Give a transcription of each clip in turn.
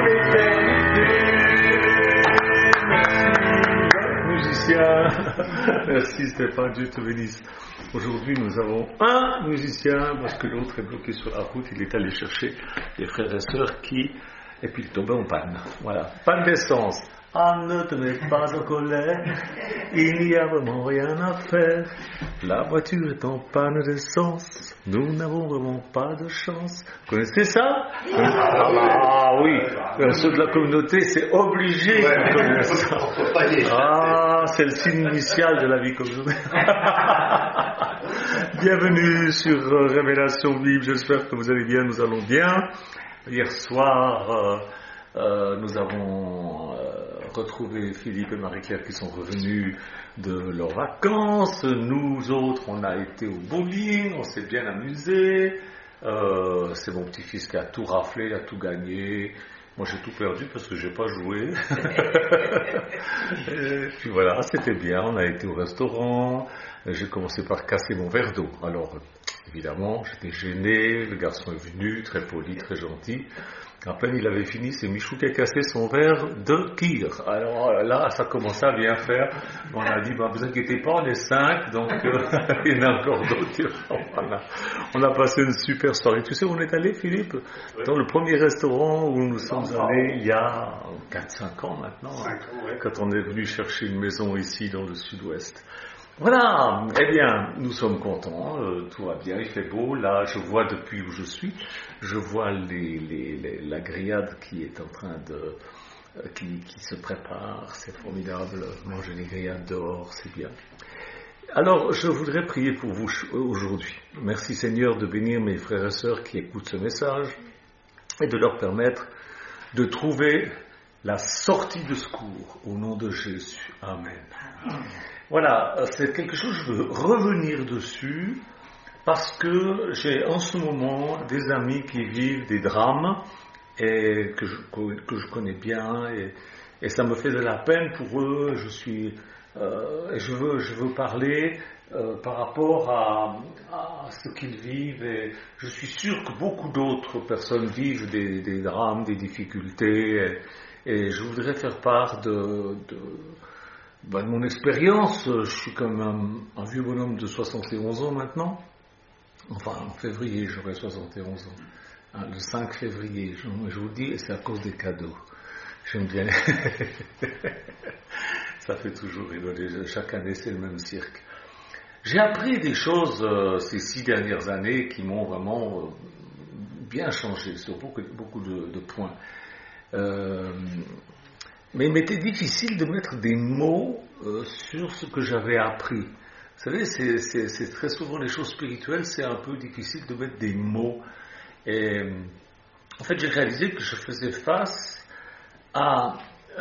Merci Stéphane, Dieu te bénisse. Aujourd'hui, nous avons un musicien parce que l'autre est bloqué sur la route. Il est allé chercher des frères et sœurs et puis il tombait en panne. Voilà, panne d'essence. Ah, ne te mets pas en colère, il n'y a vraiment rien à faire. La voiture est en panne d'essence, nous n'avons vraiment pas de chance. Vous connaissez ça? Ah oui, ceux de la communauté, c'est obligé de connaître ça. Ah, c'est le signe initial de la vie communautaire. Bienvenue sur Révélation Bible, j'espère que vous allez bien, nous allons bien. Hier soir, nous avons retrouvé Philippe et Marie-Claire qui sont revenus de leurs vacances. Nous autres, on a été au bowling, on s'est bien amusé. C'est mon petit-fils qui a tout raflé, il a tout gagné. Moi, j'ai tout perdu parce que j'ai pas joué. Et puis voilà, c'était bien. On a été au restaurant. J'ai commencé par casser mon verre d'eau. Alors, évidemment, j'étais gêné. Le garçon est venu, très poli, très gentil. À peine il avait fini, c'est Michou qui a cassé son verre de kir. Alors là, ça commençait à bien faire. On a dit, vous inquiétez pas, on est 5, donc il y en a encore d'autres. Voilà. On a passé une super soirée. Tu sais où on est allé, Philippe? Dans le premier restaurant où nous sommes allés il y a 4-5 ans maintenant. 5 ans, ouais. Quand on est venu chercher une maison ici dans le sud-ouest. Voilà, eh bien, nous sommes contents, tout va bien, il fait beau, là je vois depuis où je suis, je vois la grillade qui est en train de, qui se prépare, c'est formidable, manger les grillades dehors, c'est bien. Alors, je voudrais prier pour vous aujourd'hui. Merci Seigneur de bénir mes frères et sœurs qui écoutent ce message et de leur permettre de trouver la sortie de secours au nom de Jésus. Amen. Voilà, c'est quelque chose, je veux revenir dessus parce que j'ai en ce moment des amis qui vivent des drames et que je connais bien et ça me fait de la peine pour eux. Je veux parler par rapport à ce qu'ils vivent et je suis sûr que beaucoup d'autres personnes vivent des drames, des difficultés et je voudrais faire part de mon expérience. Je suis comme un vieux bonhomme de 71 ans maintenant. Enfin, en février, j'aurai 71 ans. Le 5 février, je vous le dis, et c'est à cause des cadeaux. J'aime bien. Ça fait toujours rigoler. Chaque année, c'est le même cirque. J'ai appris des choses ces 6 dernières années qui m'ont vraiment bien changé sur beaucoup de points. Mais il m'était difficile de mettre des mots sur ce que j'avais appris. Vous savez, c'est très souvent les choses spirituelles, c'est un peu difficile de mettre des mots. Et en fait, j'ai réalisé que je faisais face à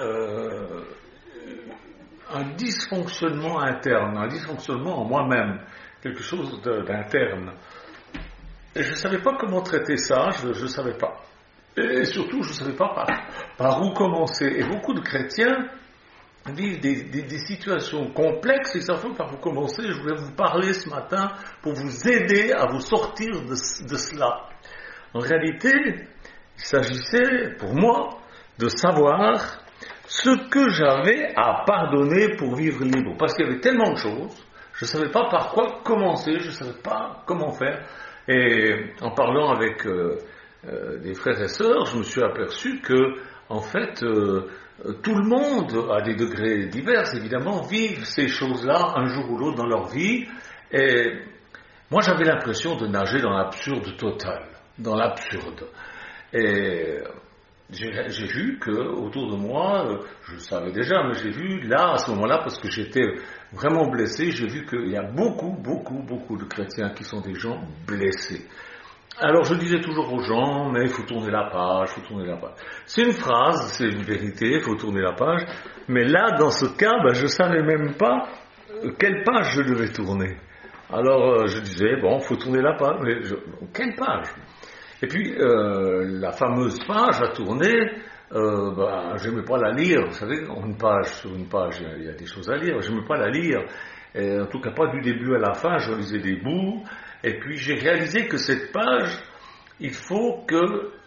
un dysfonctionnement interne, un dysfonctionnement en moi-même, quelque chose d'interne. Et je ne savais pas comment traiter ça, je ne savais pas. Et surtout, je ne savais pas par où commencer. Et beaucoup de chrétiens vivent des situations complexes et ils savent pas par où commencer. Je voulais vous parler ce matin pour vous aider à vous sortir de cela. En réalité, il s'agissait pour moi de savoir ce que j'avais à pardonner pour vivre libre. Parce qu'il y avait tellement de choses, je ne savais pas par quoi commencer, je ne savais pas comment faire. Et en parlant avec des frères et sœurs, je me suis aperçu que, en fait, tout le monde, à des degrés divers, évidemment, vivent ces choses-là un jour ou l'autre dans leur vie. Et moi, j'avais l'impression de nager dans l'absurde total, dans l'absurde. Et j'ai vu que autour de moi, je le savais déjà, mais j'ai vu là, à ce moment-là, parce que j'étais vraiment blessé, j'ai vu qu'il y a beaucoup de chrétiens qui sont des gens blessés. Alors je disais toujours aux gens, mais il faut tourner la page, C'est une phrase, c'est une vérité, il faut tourner la page. Mais là, dans ce cas, je ne savais même pas quelle page je devais tourner. Alors je disais, il faut tourner la page, mais quelle page? Et puis la fameuse page à tourner, j'aimais pas la lire. Vous savez, sur une page, il y a des choses à lire, j'aimais pas la lire. Et en tout cas pas du début à la fin, je lisais des bouts. Et puis j'ai réalisé que cette page, il faut que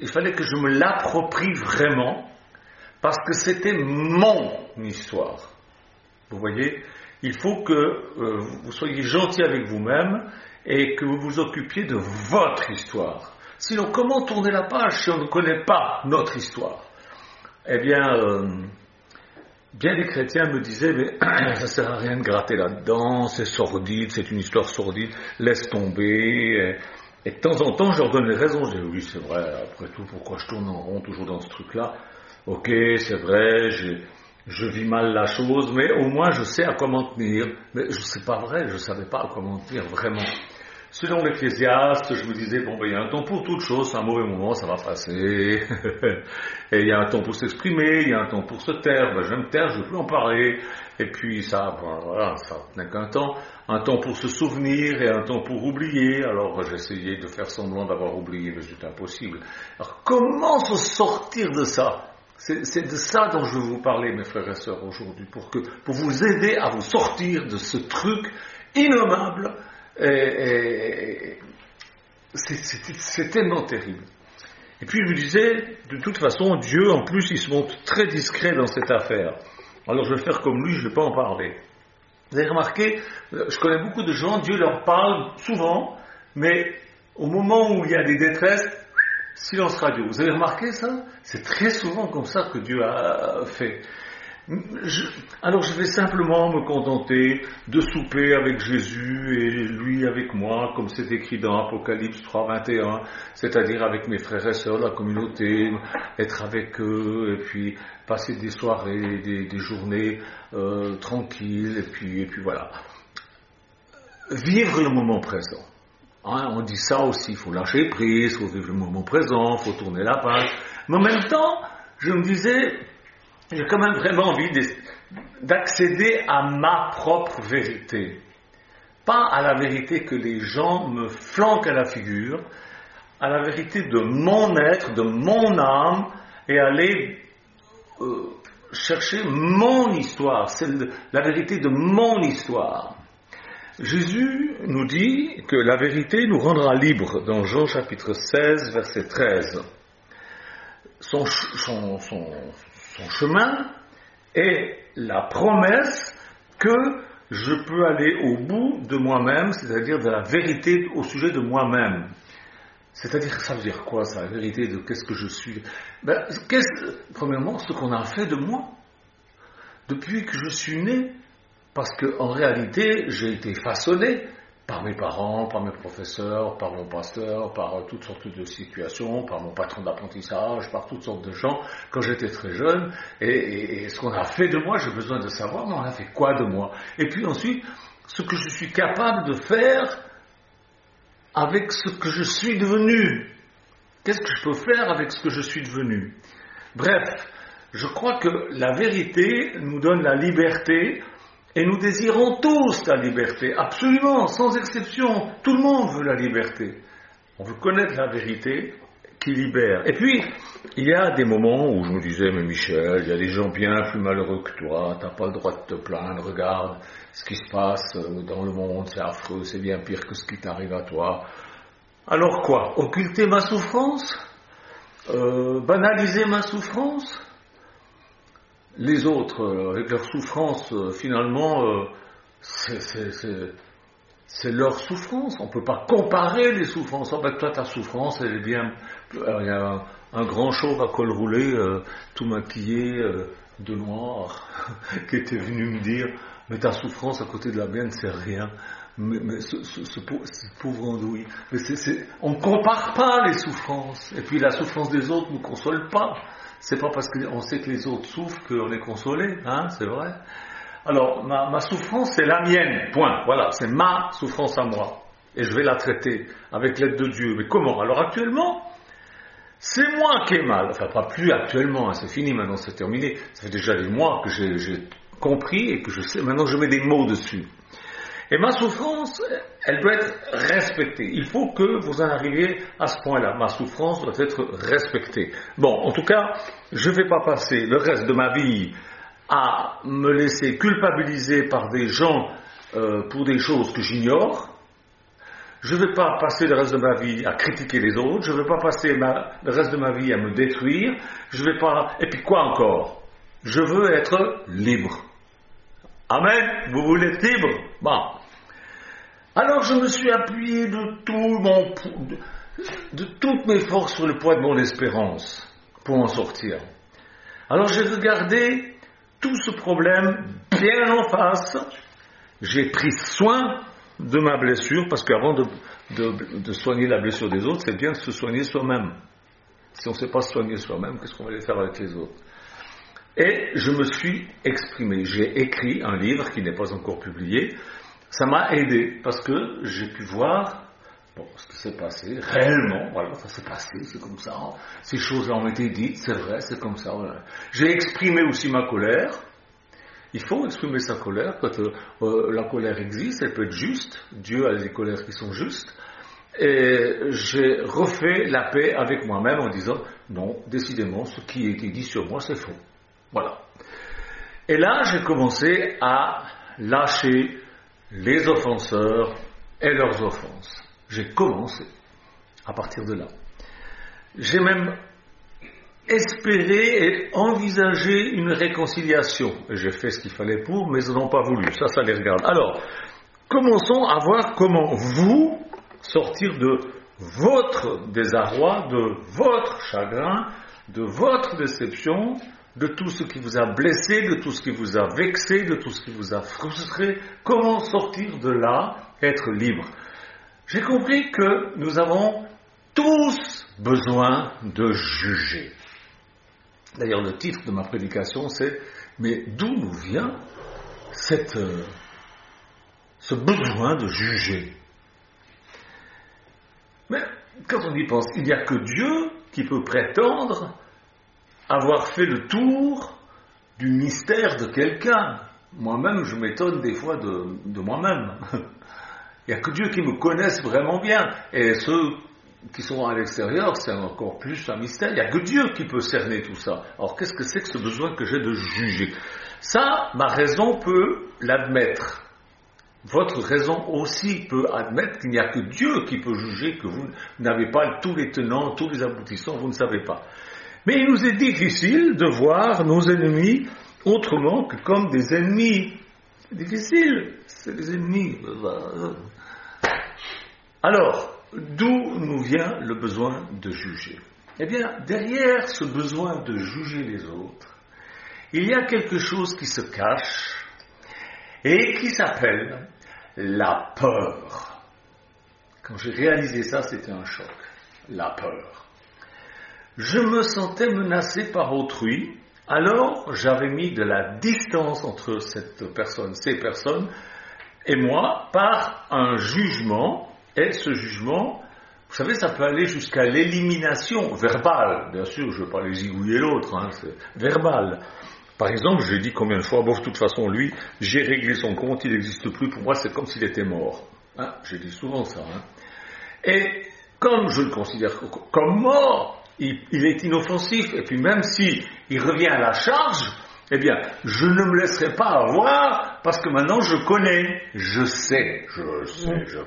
il fallait que je me l'approprie vraiment, parce que c'était mon histoire. Vous voyez, il faut que vous soyez gentil avec vous-même et que vous vous occupiez de votre histoire. Sinon, comment tourner la page si on ne connaît pas notre histoire? Eh bien, bien des chrétiens me disaient, mais ça sert à rien de gratter là-dedans, c'est sordide, c'est une histoire sordide, laisse tomber. Et de temps en temps, je leur donne les raisons. Je dis, oui, c'est vrai, après tout, pourquoi je tourne en rond toujours dans ce truc-là? Ok, c'est vrai, je vis mal la chose, mais au moins je sais à quoi m'en tenir. Mais c'est pas vrai, je savais pas à quoi m'en tenir vraiment. Selon l'Ecclésiaste, je me disais, bon, ben, il y a un temps pour toute chose, c'est un mauvais moment, ça va passer. Et il y a un temps pour s'exprimer, il y a un temps pour se taire, ben, je vais me taire, je ne veux plus en parler. Et puis ça, ben, voilà, ça n'a qu'un temps. Un temps pour se souvenir et un temps pour oublier. Alors j'essayais de faire semblant d'avoir oublié, mais c'est impossible. Alors comment se sortir de ça? C'est de ça dont je veux vous parler, mes frères et sœurs, aujourd'hui, pour vous aider à vous sortir de ce truc innommable. C'est tellement terrible. Et puis je me disais, de toute façon, Dieu, en plus, il se montre très discret dans cette affaire. Alors je vais faire comme lui, je ne vais pas en parler. Vous avez remarqué, je connais beaucoup de gens, Dieu leur parle souvent, mais au moment où il y a des détresses, silence radio. Vous avez remarqué ça? C'est très souvent comme ça que Dieu a fait. Alors je vais simplement me contenter de souper avec Jésus et lui avec moi, comme c'est écrit dans Apocalypse 3:21, c'est-à-dire avec mes frères et sœurs, la communauté, être avec eux, et puis passer des soirées, des journées tranquilles, et puis voilà. Vivre le moment présent. Hein, on dit ça aussi, il faut lâcher prise, il faut vivre le moment présent, il faut tourner la page. Mais en même temps, je me disais, j'ai quand même vraiment envie d'accéder à ma propre vérité. Pas à la vérité que les gens me flanquent à la figure, à la vérité de mon être, de mon âme, et aller chercher mon histoire. C'est la vérité de mon histoire. Jésus nous dit que la vérité nous rendra libres dans Jean chapitre 16, verset 13. Son chemin est la promesse que je peux aller au bout de moi-même, c'est-à-dire de la vérité au sujet de moi-même. C'est-à-dire, ça veut dire quoi, ça, la vérité de qu'est-ce que je suis? Premièrement, ce qu'on a fait de moi depuis que je suis né. Parce qu'en réalité, j'ai été façonné par mes parents, par mes professeurs, par mon pasteur, par toutes sortes de situations, par mon patron d'apprentissage, par toutes sortes de gens, quand j'étais très jeune. Et ce qu'on a fait de moi, j'ai besoin de savoir, mais on a fait quoi de moi? Et puis ensuite, ce que je suis capable de faire avec ce que je suis devenu. Qu'est-ce que je peux faire avec ce que je suis devenu? Bref, je crois que la vérité nous donne la liberté. Et nous désirons tous la liberté, absolument, sans exception. Tout le monde veut la liberté. On veut connaître la vérité qui libère. Et puis, il y a des moments où je me disais, mais Michel, il y a des gens bien plus malheureux que toi, t'as pas le droit de te plaindre, regarde ce qui se passe dans le monde, c'est affreux, c'est bien pire que ce qui t'arrive à toi. Alors quoi? Occulter ma souffrance? Banaliser ma souffrance? Les autres, avec leur souffrance, finalement, c'est leur souffrance. On ne peut pas comparer les souffrances. Avec toi, ta souffrance, elle est bien... Il y a un grand chauve à col roulé, tout maquillé de noir, qui était venu me dire, mais ta souffrance à côté de la mienne, c'est rien. Mais ce pauvre andouille. Mais on ne compare pas les souffrances. Et puis la souffrance des autres ne nous console pas. C'est pas parce qu'on sait que les autres souffrent qu'on est consolé, hein, c'est vrai. Alors, ma souffrance, c'est la mienne, point. Voilà, c'est ma souffrance à moi. Et je vais la traiter avec l'aide de Dieu. Mais comment? Alors actuellement, c'est moi qui ai mal. Enfin, pas plus actuellement, hein, c'est fini, maintenant c'est terminé. Ça fait déjà des mois que j'ai compris et que je sais, maintenant je mets des mots dessus. Et ma souffrance, elle doit être respectée. Il faut que vous en arriviez à ce point-là. Ma souffrance doit être respectée. Bon, en tout cas, je ne vais pas passer le reste de ma vie à me laisser culpabiliser par des gens pour des choses que j'ignore. Je ne vais pas passer le reste de ma vie à critiquer les autres. Je ne vais pas passer le reste de ma vie à me détruire. Je vais pas... Et puis quoi encore? Je veux être libre. Amen. Vous voulez être libre? Bon. Alors je me suis appuyé de toutes mes forces sur le poids de mon espérance pour en sortir. Alors j'ai regardé tout ce problème bien en face. J'ai pris soin de ma blessure, parce qu'avant de soigner la blessure des autres, c'est bien de se soigner soi-même. Si on ne sait pas se soigner soi-même, qu'est-ce qu'on va aller faire avec les autres? Et je me suis exprimé. J'ai écrit un livre qui n'est pas encore publié. Ça m'a aidé, parce que j'ai pu voir ce qui s'est passé, réellement, voilà, ça s'est passé, c'est comme ça. Ces choses-là ont été dites, c'est vrai, c'est comme ça. Voilà. J'ai exprimé aussi ma colère. Il faut exprimer sa colère, quand la colère existe, elle peut être juste. Dieu a des colères qui sont justes. Et j'ai refait la paix avec moi-même en disant, non, décidément, ce qui a été dit sur moi, c'est faux. Voilà. Et là, j'ai commencé à lâcher les offenseurs et leurs offenses. J'ai commencé à partir de là. J'ai même espéré et envisagé une réconciliation. J'ai fait ce qu'il fallait pour, mais ils n'ont pas voulu. Ça les regarde. Alors, commençons à voir comment vous sortir de votre désarroi, de votre chagrin, de votre déception, de tout ce qui vous a blessé, de tout ce qui vous a vexé, de tout ce qui vous a frustré. Comment sortir de là, être libre? J'ai compris que nous avons tous besoin de juger. D'ailleurs, le titre de ma prédication, c'est « Mais d'où nous vient ce besoin de juger ?» Mais quand on y pense, il n'y a que Dieu qui peut prétendre avoir fait le tour du mystère de quelqu'un. Moi-même, je m'étonne des fois de moi-même. Il n'y a que Dieu qui me connaisse vraiment bien. Et ceux qui sont à l'extérieur, c'est encore plus un mystère. Il n'y a que Dieu qui peut cerner tout ça. Alors, qu'est-ce que c'est que ce besoin que j'ai de juger? Ça, ma raison peut l'admettre. Votre raison aussi peut admettre qu'il n'y a que Dieu qui peut juger, que vous n'avez pas tous les tenants, tous les aboutissants, vous ne savez pas. Mais il nous est difficile de voir nos ennemis autrement que comme des ennemis. C'est difficile, c'est des ennemis. Alors, d'où nous vient le besoin de juger? Eh bien, derrière ce besoin de juger les autres, il y a quelque chose qui se cache et qui s'appelle la peur. Quand j'ai réalisé ça, c'était un choc. La peur. Je me sentais menacé par autrui, alors j'avais mis de la distance entre cette personne, ces personnes, et moi, par un jugement, et ce jugement, vous savez, ça peut aller jusqu'à l'élimination verbale. Bien sûr, je ne veux pas les zigouiller l'autre, c'est verbal. Par exemple, j'ai dit combien de fois, bon, de toute façon, lui, j'ai réglé son compte, il n'existe plus, pour moi, c'est comme s'il était mort. J'ai dit souvent ça. Et comme je le considère comme mort, il est inoffensif, et puis même si il revient à la charge, eh bien, je ne me laisserai pas avoir, parce que maintenant je connais, je sais, je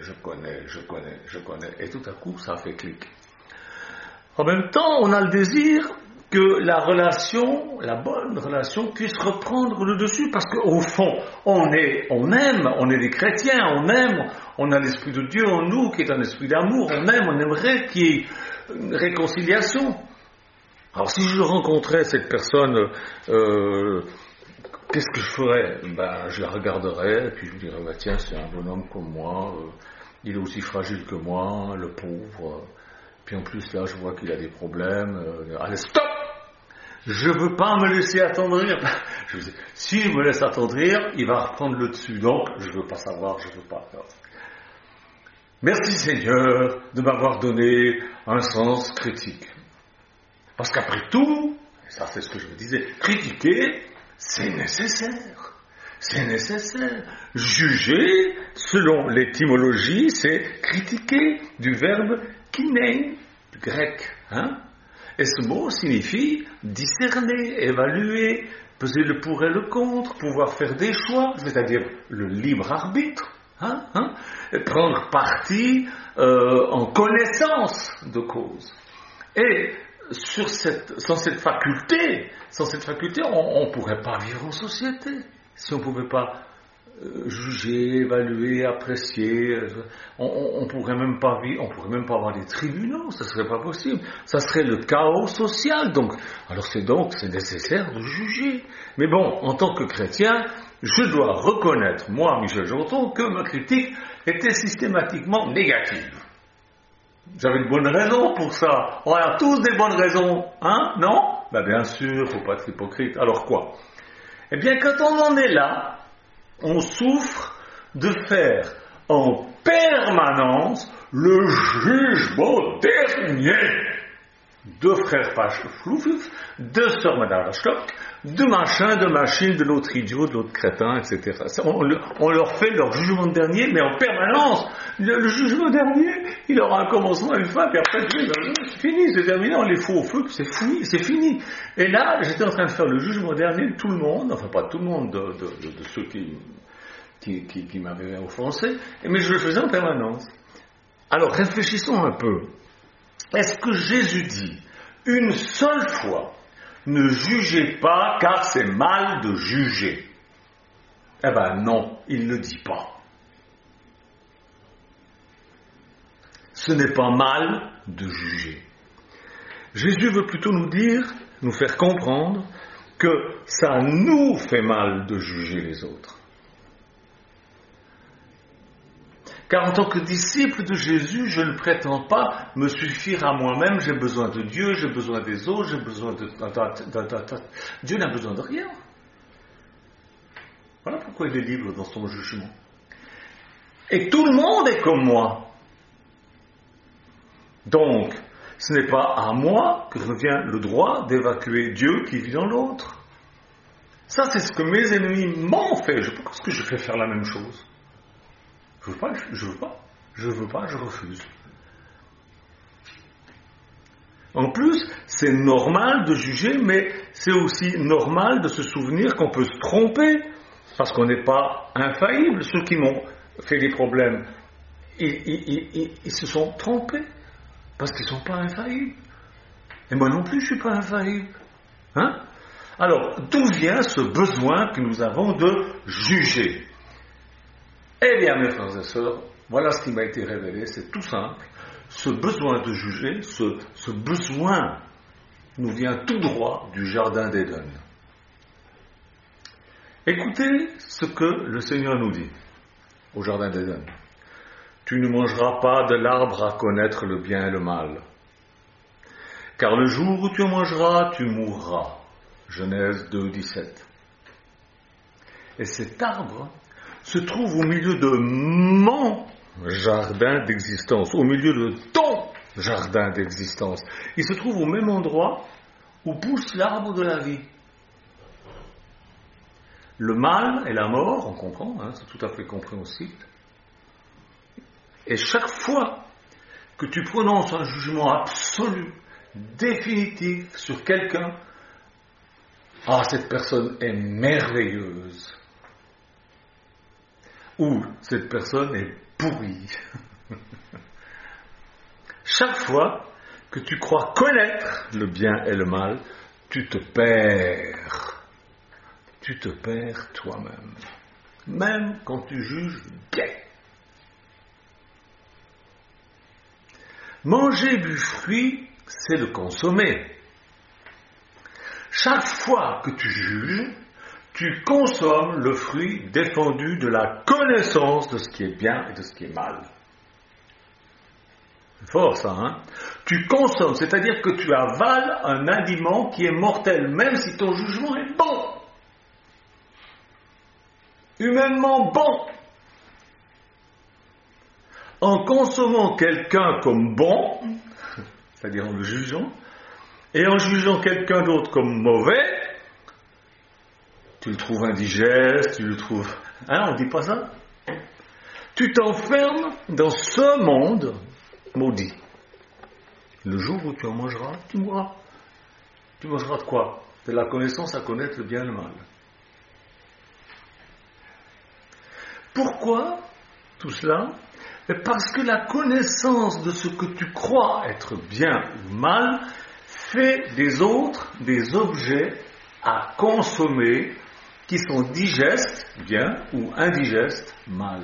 connais, et tout à coup, ça fait clic. En même temps, on a le désir que la relation, la bonne relation, puisse reprendre le dessus, parce qu'au fond, on aime, on est des chrétiens, on aime, on a l'Esprit de Dieu en nous, qui est un esprit d'amour, on aime, on aimerait qu'il y ait une réconciliation. Alors si je rencontrais cette personne, qu'est-ce que je ferais? Je la regarderais, et puis je me dirais, tiens, c'est un bonhomme comme moi, il est aussi fragile que moi, le pauvre, puis en plus là, je vois qu'il a des problèmes, allez, stop! Je ne veux pas me laisser attendrir. Si je me laisse attendrir, il va reprendre le dessus, donc je ne veux pas savoir, je ne veux pas. Merci Seigneur de m'avoir donné un sens critique. Parce qu'après tout, et ça c'est ce que je me disais, critiquer, c'est nécessaire. C'est nécessaire. Juger, selon l'étymologie, c'est critiquer, du verbe kiné, du grec. Et ce mot signifie discerner, évaluer, peser le pour et le contre, pouvoir faire des choix, c'est-à-dire le libre arbitre. Prendre parti en connaissance de cause. Et sans cette faculté, on ne pourrait pas vivre en société. Si on ne pouvait pas juger, évaluer, apprécier, on ne pourrait même pas avoir des tribunaux, ça ne serait pas possible. Ça serait le chaos social. C'est nécessaire de juger. Mais bon, en tant que chrétien, je dois reconnaître, moi, Michel Jonton, que ma critique était systématiquement négative. J'avais de bonnes raisons pour ça. On a tous des bonnes raisons, non? Bien sûr, faut pas être hypocrite. Alors quoi? Eh bien, quand on en est là, on souffre de faire en permanence le jugement dernier de frère Pacheflouf, de sœur Madame Stock, de machin, de machine, de l'autre idiot, de l'autre crétin, etc. On leur fait leur jugement dernier, mais en permanence. Le jugement dernier, il aura un commencement, une fin, puis après, c'est fini, c'est terminé, on les fout au feu, c'est fini. Et là, j'étais en train de faire le jugement dernier de tout le monde, enfin pas tout le monde, de ceux qui m'avaient offensé, mais je le faisais en permanence. Alors, réfléchissons un peu. Est-ce que Jésus dit une seule fois, ne jugez pas car c'est mal de juger? Eh ben non, il ne le dit pas. Ce n'est pas mal de juger. Jésus veut plutôt nous faire comprendre que ça nous fait mal de juger les autres. Car en tant que disciple de Jésus, je ne prétends pas me suffire à moi-même, j'ai besoin de Dieu, j'ai besoin des autres, j'ai besoin de... Dieu n'a besoin de rien. Voilà pourquoi il est libre dans son jugement. Et tout le monde est comme moi. Donc, ce n'est pas à moi que revient le droit d'évacuer Dieu qui vit dans l'autre. Ça, c'est ce que mes ennemis m'ont fait. Je pense que je fais faire la même chose. Je veux pas, je refuse. En plus, c'est normal de juger, mais c'est aussi normal de se souvenir qu'on peut se tromper, parce qu'on n'est pas infaillible. Ceux qui m'ont fait des problèmes, ils se sont trompés, parce qu'ils ne sont pas infaillibles. Et moi non plus, je ne suis pas infaillible. Alors, d'où vient ce besoin que nous avons de juger? Eh bien, mes frères et sœurs, voilà ce qui m'a été révélé, c'est tout simple. Ce besoin de juger, ce besoin nous vient tout droit du jardin d'Éden. Écoutez ce que le Seigneur nous dit au jardin d'Éden. Tu ne mangeras pas de l'arbre à connaître le bien et le mal. Car le jour où tu en mangeras, tu mourras. Genèse 2, 17. Et cet arbre se trouve au milieu de mon jardin d'existence, au milieu de ton jardin d'existence. Il se trouve au même endroit où pousse l'arbre de la vie. Le mal et la mort, on comprend, c'est tout à fait compréhensible. Et chaque fois que tu prononces un jugement absolu, définitif sur quelqu'un, cette personne est merveilleuse. Ou cette personne est pourrie. Chaque fois que tu crois connaître le bien et le mal, tu te perds. Tu te perds toi-même. Même quand tu juges bien. Manger du fruit, c'est le consommer. Chaque fois que tu juges, tu consommes le fruit défendu de la connaissance de ce qui est bien et de ce qui est mal. C'est fort ça, Tu consommes, c'est-à-dire que tu avales un aliment qui est mortel, même si ton jugement est bon. Humainement bon. En consommant quelqu'un comme bon, c'est-à-dire en le jugeant, et en jugeant quelqu'un d'autre comme mauvais, tu le trouves indigeste, tu le trouves... on ne dit pas ça. Tu t'enfermes dans ce monde maudit. Le jour où tu en mangeras, tu mourras. Tu mangeras de quoi? De la connaissance à connaître le bien et le mal. Pourquoi tout cela? Mais parce que la connaissance de ce que tu crois être bien ou mal fait des autres des objets à consommer qui sont digestes, bien, ou indigestes, mal.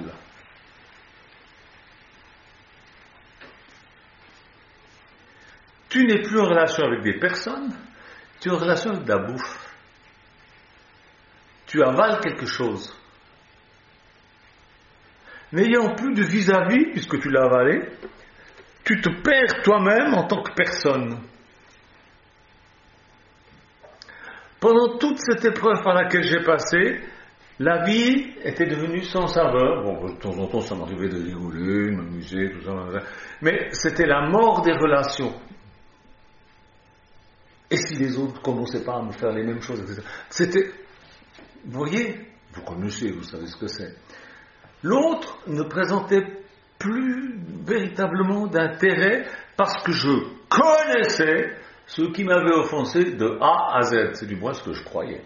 Tu n'es plus en relation avec des personnes, tu es en relation avec de la bouffe. Tu avales quelque chose. N'ayant plus de vis-à-vis, puisque tu l'as avalé, tu te perds toi-même en tant que personne. Pendant toute cette épreuve par laquelle j'ai passé, la vie était devenue sans saveur. Bon, de temps en temps, ça m'arrivait de rigoler, de m'amuser, tout ça. Mais c'était la mort des relations. Et si les autres ne commençaient pas à me faire les mêmes choses, etc. C'était, vous voyez, vous connaissez, vous savez ce que c'est. L'autre ne présentait plus véritablement d'intérêt parce que je connaissais ce qui m'avait offensé de A à Z. C'est du moins ce que je croyais.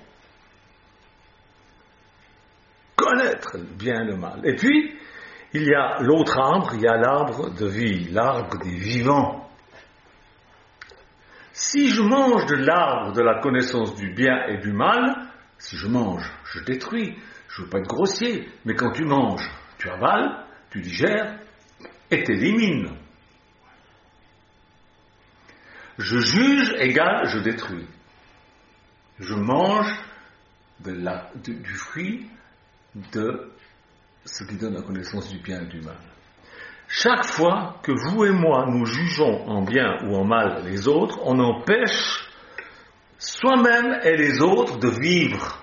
Connaître le bien et le mal. Et puis, il y a l'autre arbre, il y a l'arbre de vie, l'arbre des vivants. Si je mange de l'arbre de la connaissance du bien et du mal, si je mange, je détruis. Je ne veux pas être grossier, mais quand tu manges, tu avales, tu digères et t'élimines. Je juge égale je détruis. Je mange du fruit de ce qui donne la connaissance du bien et du mal. Chaque fois que vous et moi nous jugeons en bien ou en mal les autres, on empêche soi-même et les autres de vivre.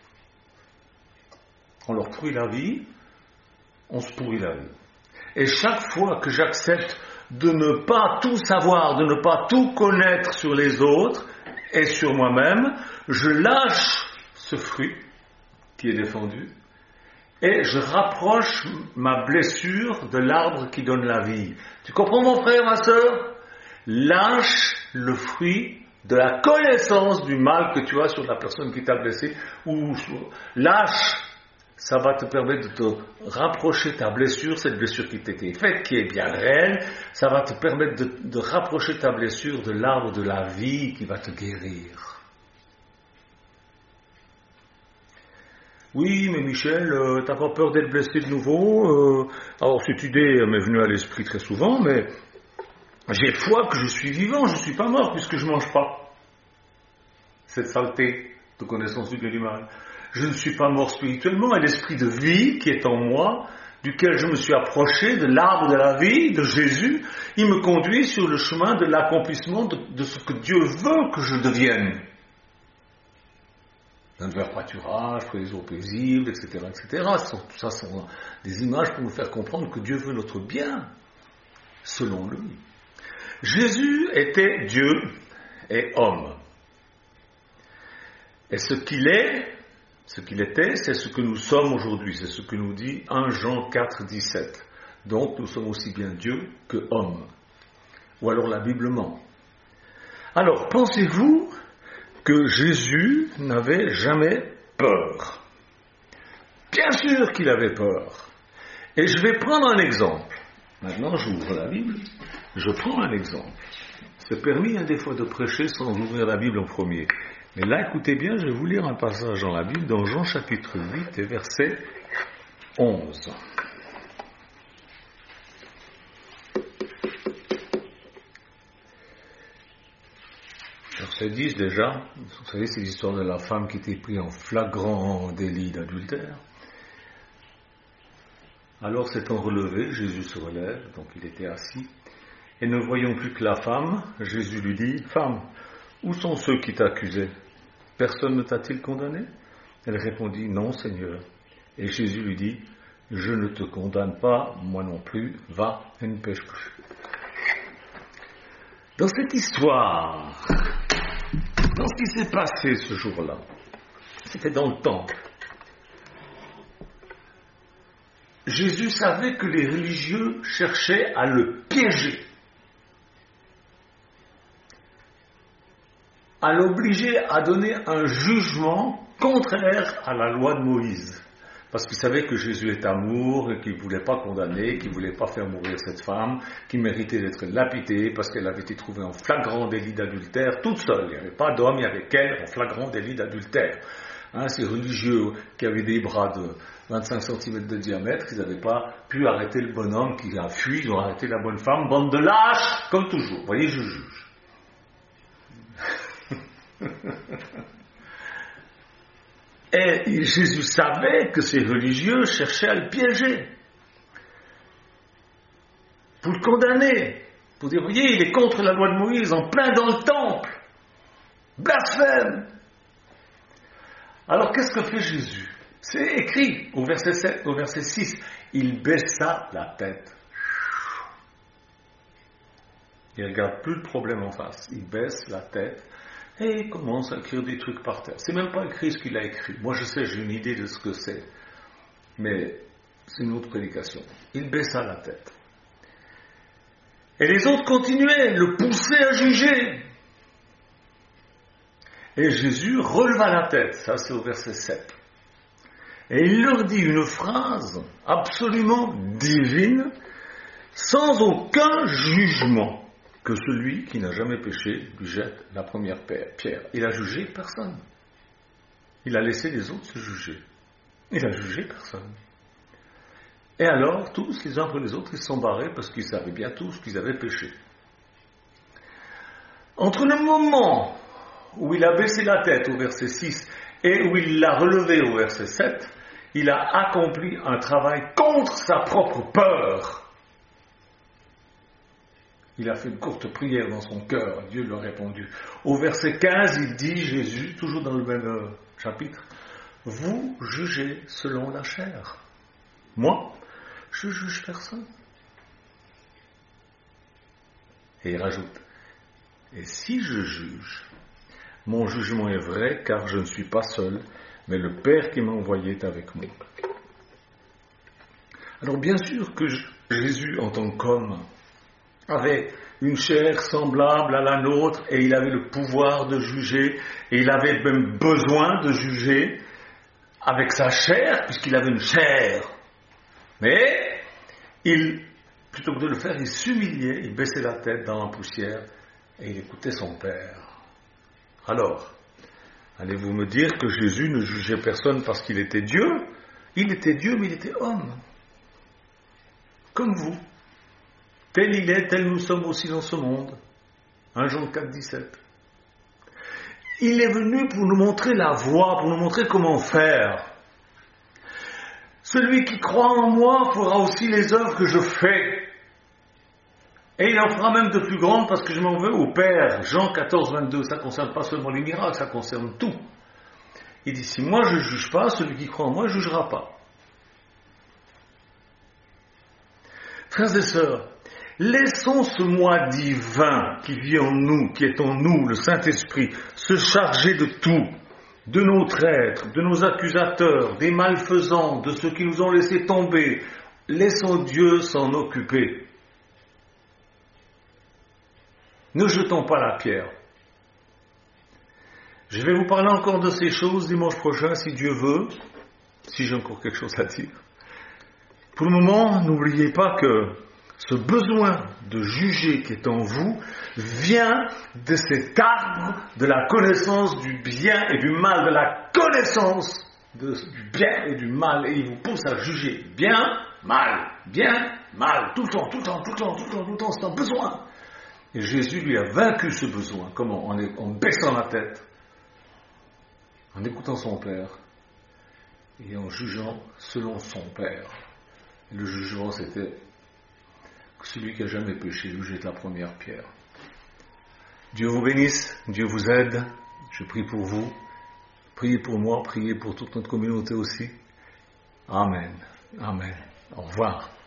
On leur pourrit la vie, on se pourrit la vie. Et chaque fois que j'accepte de ne pas tout savoir, de ne pas tout connaître sur les autres et sur moi-même, je lâche ce fruit qui est défendu et je rapproche ma blessure de l'arbre qui donne la vie. Tu comprends mon frère, ma sœur? Lâche le fruit de la connaissance du mal que tu as sur la personne qui t'a blessé, ou lâche. Ça va te permettre de te rapprocher ta blessure, cette blessure qui t'était faite, qui est bien réelle, ça va te permettre de rapprocher ta blessure de l'arbre de la vie qui va te guérir. Oui, mais Michel, t'as pas peur d'être blessé de nouveau? Alors cette idée m'est venue à l'esprit très souvent, mais j'ai foi que je suis vivant, je ne suis pas mort puisque je ne mange pas cette saleté de connaissance du bien et du mal. Je ne suis pas mort spirituellement, et l'esprit de vie qui est en moi, duquel je me suis approché de l'arbre de la vie, de Jésus, il me conduit sur le chemin de l'accomplissement de ce que Dieu veut que je devienne. Un verre pâturage, les eaux paisibles, etc., etc. Tout ça sont des images pour nous faire comprendre que Dieu veut notre bien, selon lui. Jésus était Dieu et homme. Et ce qu'il était, c'est ce que nous sommes aujourd'hui. C'est ce que nous dit 1 Jean 4, 17. Donc nous sommes aussi bien Dieu que homme. Ou alors la Bible ment. Alors, pensez-vous que Jésus n'avait jamais peur? Bien sûr qu'il avait peur. Et je vais prendre un exemple. Maintenant, j'ouvre la Bible. Je prends un exemple. C'est permis des fois de prêcher sans ouvrir la Bible en premier. Mais là, écoutez bien, je vais vous lire un passage dans la Bible, dans Jean chapitre 8 et verset 11. Verset 10 déjà, vous savez, c'est l'histoire de la femme qui était prise en flagrant délit d'adultère. Alors s'étant relevé, Jésus se relève, donc il était assis, et ne voyant plus que la femme, Jésus lui dit, « Femme, où sont ceux qui t'accusaient? Personne ne t'a-t-il condamné ?» Elle répondit, « Non, Seigneur. » Et Jésus lui dit, « Je ne te condamne pas, moi non plus, va et ne pêche plus. » Dans cette histoire, dans ce qui s'est passé ce jour-là, c'était dans le temple. Jésus savait que les religieux cherchaient à le piéger, à l'obliger à donner un jugement contraire à la loi de Moïse. parce qu'il savait que Jésus est amour, et qu'il ne voulait pas condamner, qu'il ne voulait pas faire mourir cette femme, qui méritait d'être lapidée, parce qu'elle avait été trouvée en flagrant délit d'adultère, toute seule. Il n'y avait pas d'homme, il n'y avait qu'elle en flagrant délit d'adultère. Ces religieux qui avaient des bras de 25 cm de diamètre, ils n'avaient pas pu arrêter le bonhomme qui a fui, ils ont arrêté la bonne femme, bande de lâches, comme toujours. Vous voyez, je juge. Et Jésus savait que ces religieux cherchaient à le piéger, pour le condamner, pour dire, voyez, il est contre la loi de Moïse, en plein dans le temple, blasphème. Alors qu'est-ce que fait Jésus? C'est écrit au verset 7, au verset 6, il baissa la tête. Il ne regarde plus le problème en face, il baisse la tête. Et il commence à écrire des trucs par terre. C'est même pas écrit ce qu'il a écrit. Moi je sais, j'ai une idée de ce que c'est. Mais c'est une autre prédication. Il baissa la tête. Et les autres continuaient, le poussaient à juger. Et Jésus releva la tête. Ça c'est au verset 7. Et il leur dit une phrase absolument divine, sans aucun jugement. Que celui qui n'a jamais péché lui jette la première pierre. Il a jugé personne. Il a laissé les autres se juger. Il a jugé personne. Et alors, tous, les uns après les autres, ils se sont barrés parce qu'ils savaient bien tous qu'ils avaient péché. Entre le moment où il a baissé la tête au verset 6 et où il l'a relevé au verset 7, il a accompli un travail contre sa propre peur. Il a fait une courte prière dans son cœur, Dieu lui a répondu. Au verset 15, il dit, Jésus, toujours dans le même chapitre, vous jugez selon la chair. Moi, je juge personne. Et il rajoute, et si je juge, mon jugement est vrai car je ne suis pas seul, mais le Père qui m'a envoyé est avec moi. Alors bien sûr que Jésus, en tant qu'homme, avait une chair semblable à la nôtre et il avait le pouvoir de juger et il avait même besoin de juger avec sa chair puisqu'il avait une chair. Mais plutôt que de le faire, il s'humiliait, il baissait la tête dans la poussière et il écoutait son Père. Alors, allez-vous me dire que Jésus ne jugeait personne parce qu'il était Dieu? Il était Dieu mais il était homme. Comme vous. Tel il est, tel nous sommes aussi dans ce monde. 1 Jean 4, 17. Il est venu pour nous montrer la voie, pour nous montrer comment faire. Celui qui croit en moi fera aussi les œuvres que je fais. Et il en fera même de plus grandes parce que je m'en veux au Père. Jean 14, 22, ça ne concerne pas seulement les miracles, ça concerne tout. Il dit, si moi je ne juge pas, celui qui croit en moi ne jugera pas. Frères et sœurs, laissons ce moi divin qui vit en nous, qui est en nous, le Saint-Esprit, se charger de tout, de nos traîtres, de nos accusateurs, des malfaisants, de ceux qui nous ont laissé tomber. Laissons Dieu s'en occuper. Ne jetons pas la pierre. Je vais vous parler encore de ces choses dimanche prochain, si Dieu veut, si j'ai encore quelque chose à dire. Pour le moment, n'oubliez pas que ce besoin de juger qui est en vous vient de cet arbre de la connaissance du bien et du mal, de la connaissance du bien et du mal, et il vous pousse à juger bien, mal, tout le temps, c'est un besoin. Et Jésus lui a vaincu ce besoin. Comment? En baissant la tête, en écoutant son Père et en jugeant selon son Père. Et le jugement, c'était que celui qui n'a jamais péché lui jette la première pierre. Dieu vous bénisse, Dieu vous aide. Je prie pour vous. Priez pour moi, priez pour toute notre communauté aussi. Amen. Amen. Au revoir.